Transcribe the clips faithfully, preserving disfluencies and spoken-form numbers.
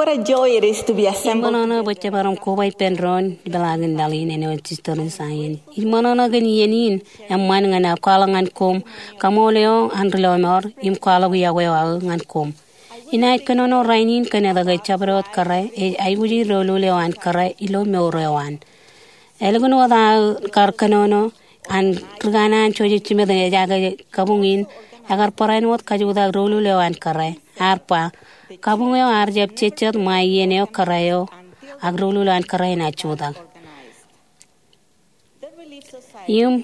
What a joy it is to be assembled. Imanana baca baram kobai penron di belagin dalin ene cistorin sayin. Imanana gani yenin emman ngana kalangan kom kamoleo andrelomor im kalagu yawe wa ngan kom. Ina kanono rainin kanada ga chabrot karai e ayuji rolulewan karai ilo meurewan. Elgun wada kar kanono an trgana choji chimede jaga kabungin agar parain wat kajuda rolulewan karai arpa kabungyo arjep chechet mayeneo karayo agrolulewan karai na chuda. Yum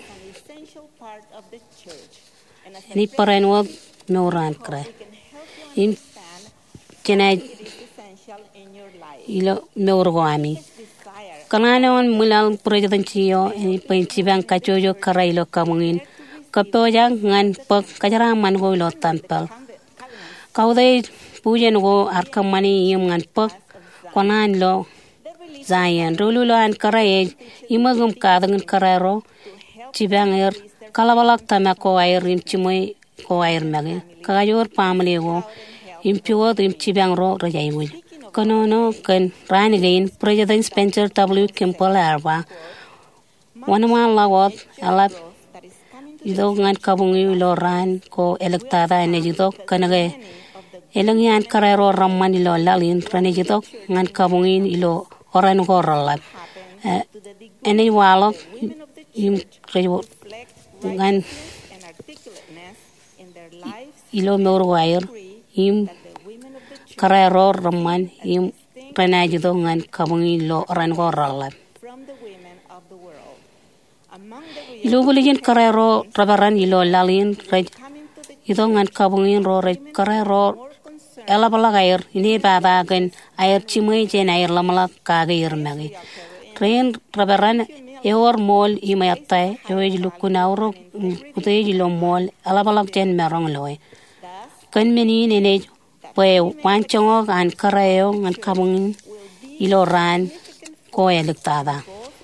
ni parain wat meuran karai. Im Kenai ilo meurgo ami. Kanane on mulal presidencio ini pencibang kacojo karai lo kamungin. Kapojang ngan pek kajara man go lo tampel. Kau dai pujen go arkamani yum ngan pek konan lo zayan. Rulu lo an karai imagum kadang karai ro cibang er kalabalak tamako air rim cimoy ko air magi. Kajor pamli go impiwo im cibang ro rajaiwul. Konono kan ranigain President Spencer W. Kimball arba. Wanama lawat alap ido ngan kabungi lo ran ko elektada ene jito kanage elengian karero ramman ilo lalin rane jito ngan kabungi ilo oran ko rolap. Ene walok im rejo ngan ilo meurwair im karero ramman im renajido ngan kabungi lo oran ko rolap. Ilo buligin karero rabaran ilo lalin rej ito ngan kabungin ro rej karero elabala air ini baba gan air cimai jen air lamala kagair magi train rabaran eor mol imayatay eoj lukunauro kutay ilo mol elabala jen merong loy kan meni nene pwe wanchongo an kareo ngan kabungin ilo ran ko elektada.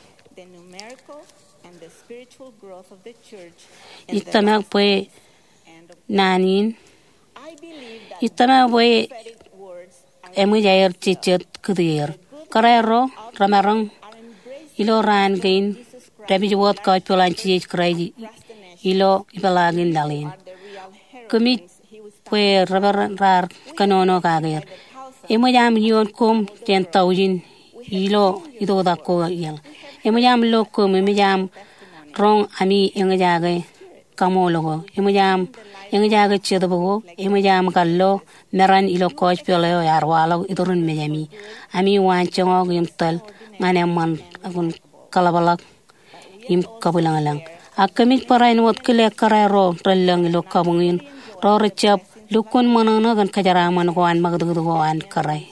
Itama pwe nanin itama pwe emu jair cicet kudir karero ramarang ilo ran gain rabi jwot ka polan cicet krai ilo ibalagin dalin kumi pwe rabar rar kanono kager emu jam yon kom ten taujin ilo ido da ko yel emu jam lo kom emu jam rong ami yang jaga kamologo emujam yang jaga chedobo emujam kallo meran ilo coach pelo yarwalo idurun mejami ami wanchongo yimtal ngane man agun kalabalak im kabulangalang akamit parain wat kele karero relang ilo kabungin ro recap lukun manana gan kajaraman goan magdugo goan karai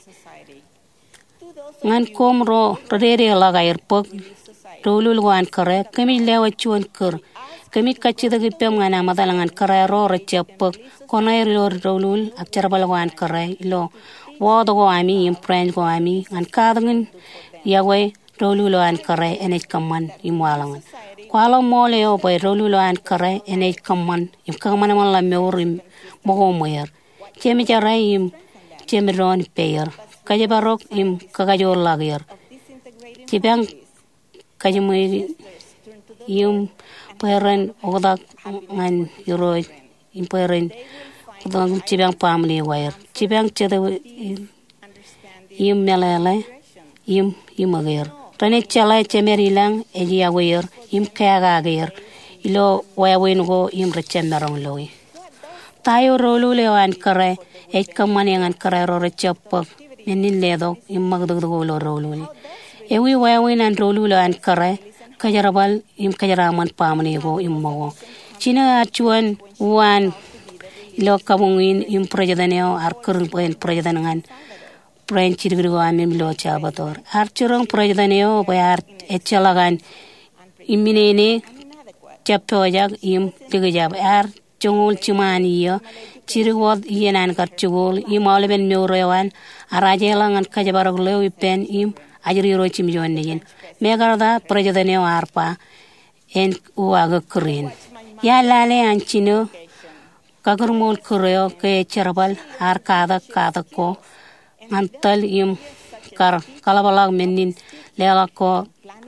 ngan kom ro rere lagair pok Rolul goan kare kami lewa chuan kur kami kacida gipem ngana madalangan kare ro recep konai ro rolul akcharbal goan kare ilo wodo go ami imprend go ami ngan kadangin yawe rolul goan kare enej kaman imwalangan kwalo mole o boy rolul goan kare enej kaman im kaman man la meurim mogo moyer chemi jarai im chemi ron payer kajabarok im kagajor lager cibang kajumui yum peren odak ngan yuro im peren odak cibang family wire cibang cede yum melale yum yum ager tane chala cemerilang eji awer yum kaga ager ilo wayawen go yum recem merong loy tayo rolu lewan kare e kamane ngan kare ro recep menin ledo yum magdog go lo rolu ewi wayawen an rolu an kare kajarabal im kajaraman pamne go immo china chuan wan lo kamungin im prejadaneo arkur pen prejadangan pren chirgru amim lo chabator archurong prejadaneo bayar echalagan iminene chaptojak im tigajab ar chungul chimaniyo chirgwad yenan karchugul imolben neurowan arajelangan kajabarog lo pen im ajri ro chim jonne megarda prajadane arpa en uaga krin ya lale anchino kagurmul kuryo ke charbal ar kada kada ko antal im kar kalabalag menin lela ko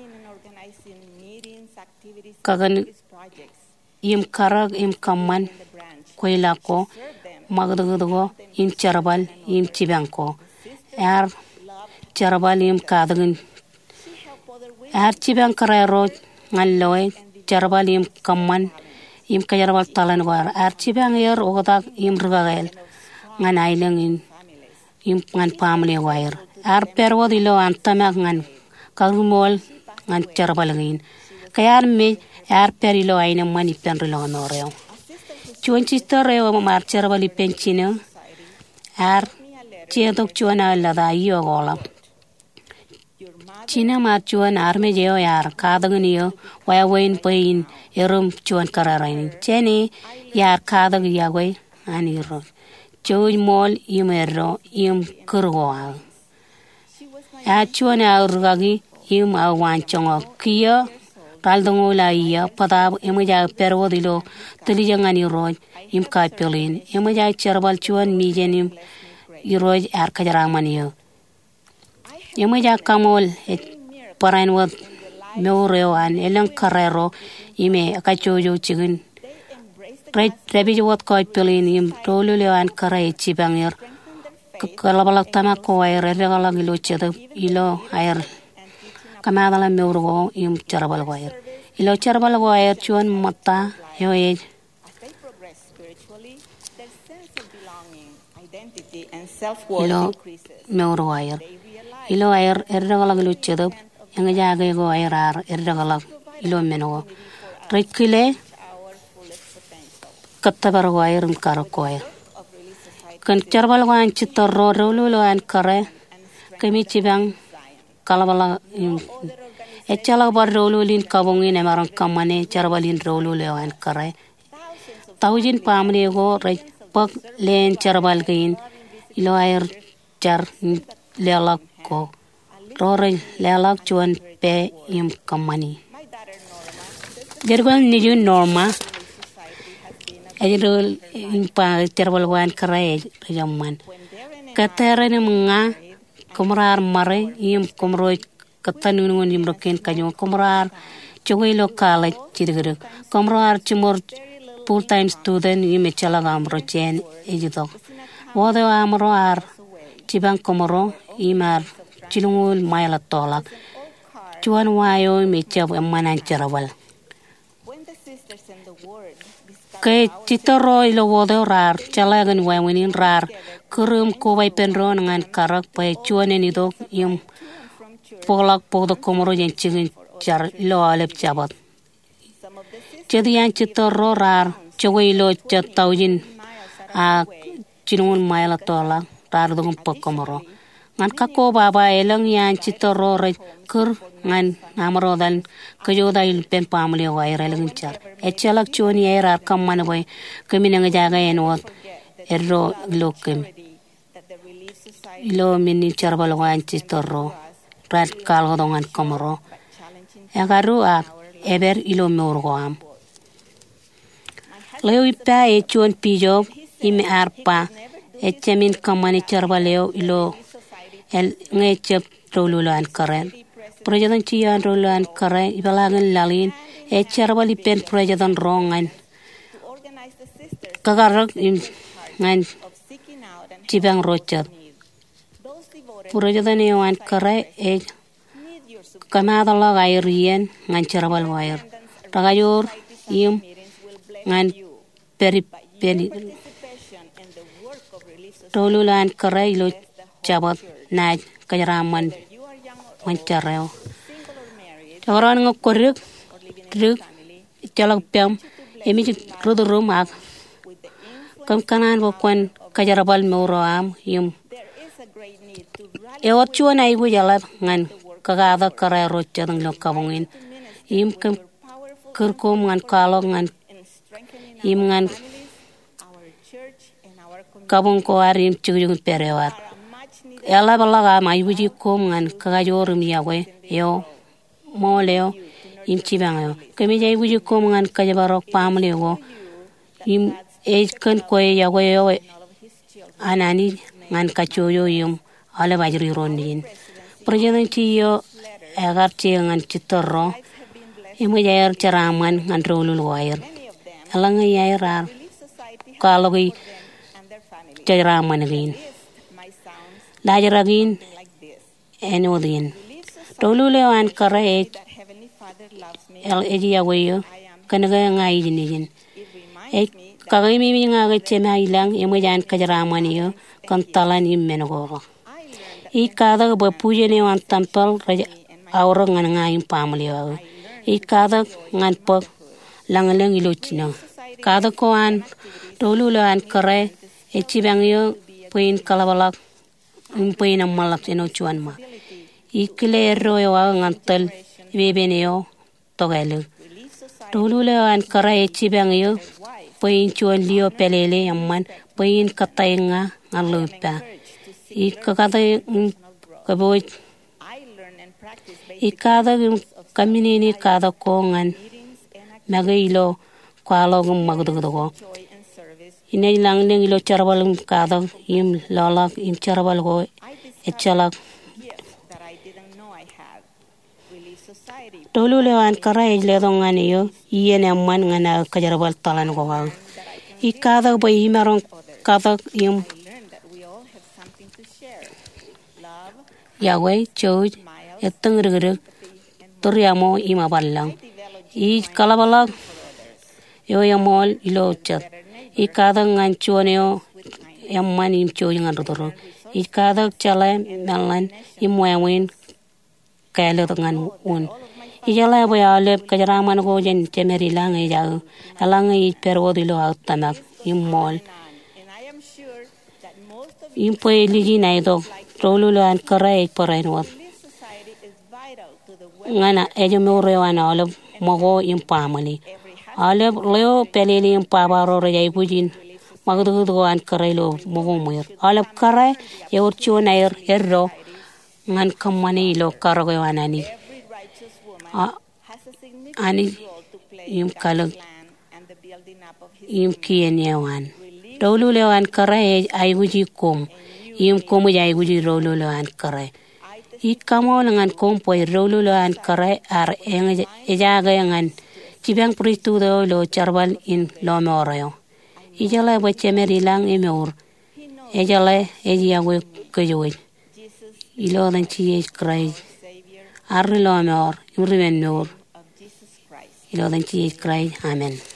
kagan im karag im kamman koila ko magdagdo im charbal im chibanko er charbal im kadagin er chiban karero ngalloy charbal im kamman im kajarbal talan war er chiban yer ogodak im rugagel nganailengin im ngan family wire er perwo dilo antamak ngan karumol ngan charbalangin kayar me er perilo aina mani penrilo noreo chuan chitoreo mar charbali penchino er chiedok chuana lada iyo gola china mar chuan arme jeo yar kadagniyo waya wain pain erum chuan kararain cheni yar kadag yagoi aniro choy mol imero im kurwa a chuana urgagi im awan chongo kiyo raldongola iya pada emuja perwo dilo tilijangani roj im ka pelin emuja charbal chuan mijenim iroj ar kajaramaniyo emuja kamol parainwat meureo an elang karero ime akachojo chigin Rebijawat koi pelin im toluleo karai chibangir kalabalak tamak ko air regalang ilo cheda ilo air kamadala meurgo im charbal air ilo charbal air chuan mata yo age ilo meurgo air ilo air regalang ilo cheda yang jaga go air ar regalang ilo meno rekile kattabar wire karakoy kan charbal wan chitorro rolo an kare kemi chibang kalabala echala bar rolo lin kabongin emaran kamane charbalin rolo an kare taujin pamne go re pak len charbal gain ilo air char lelak ko rore lelak chuan pe im kamani gerban niju norma Ajrul impa charbal wan karai jaman katera ne mga kumrar mare im kumroi katanunun im roken kanyo kumrar chogoi lokala chirgru kumrar chimor full time student im chalaga amro chen ejito wodo amro ar chibang komoro imar chilungul maila tolak chuan wayo mi chab manan charbal kay chitoro ilo wodo rar chalagan wawinin rar kurum ko bay penron ngan karak pay chuane ni dok yum polak podo komoro yen chigin char lo alep chabat chedian chitoro rar chawai lo chataujin a chinun maila tola rar dong pokomoro ngan kako baba elang yan chitoro re kur ngan namrodan kajoda il pen pamle wa irelang char echalak choni era kamman boy kaminanga jaga enot erro lokem ilo mini charbal wan chitoro rat kalgodongan komoro agaru a eber ilo morgoam leo ipa e chon pijob ime arpa echamin kamani charbaleo ilo el ngechep rolulan karen Prejadan cian rolan kare ibalagan lalin e charbali pen prejadan rongan kagarag in ngan cibang rochat prejadan ewan kare e kamada la gairien ngan charbal wair tagayor im ngan peri peri rolulan kare lo chabat naj kajaraman mancareo orang ngokorek rek jalak pam emi rodorum ak kam kanan bokwan kajarabal meuram yum e ot chuana ibu jalat ngan kagada kare rocha dang lokabongin im kam kerkom ngan kalong ngan im ngan kabong ko arim chugung perewat ela balaga mai buji kom ngan kagajorum yawe yo moleo im chibango kemi jai buji kom ngan kajabarok pamlego im age kan koy yawe yo anani ngan kachoyo yum ala bajri ronin president yo agar chengan chitoro imu yayar charaman ngan rolul wire alang yayar kalogi charaman gin lajragin enodin rolul an kare el eji awayo kanaga ngai jinijin e kagay mi nga chema ilang imu yan kajaraman yo kantalan immenago I kada ba puje ne wan tampal raja awra ngan ngai pamli wa I kada ngan pok langaleng ilochina kada ko an tolu an kare e chibang yo puin kalabalak puin amalak eno chuan ma I kile ro yo ngan tel bebene yo togelu tolu an kare e chibang yo puin chuan lio pelele amman puin katainga ngalupa I kada kaboy I kada kaminini kada kongan magailo kwalo gum magdugo inay lang neng ilo charabal kada im lalak im charabal go echalak tolu lewan kara ejle dongan yo iyene amman ngana kajarabal talan go I kada boy himaron kada im Yahweh George eteng regere toriamo ima ballang I kalabalak yo yamol ilo chat I kada nganchuaneo yamman im choy ngadoro I kada chala nalan imwawin kale ngan un I jala boyale kajaraman go jen temeri lang e jago alang I perwodilo autanak immol impoy ligi naido Rolulu an karai parainwat ngana ejo more wana ole mogo impamali ale leo peleli impabaro rejai bujin magdugo an karai lo mogo moyer ale karai yorcho nair erro ngan kamani lo karago wanani ani im kala im kienyewan Rolulu an karai ai buji kom Im komu jai guji rololo an kare I kamo ngan kompo rololo an kare ar eng ejaga ngan cibang pritu do lo charbal in lo morayo ijala bo chemeri lang emor ejala ejia go kojoy ilo dan chi krai ar lo mor imrimen nor ilo dan chi krai amen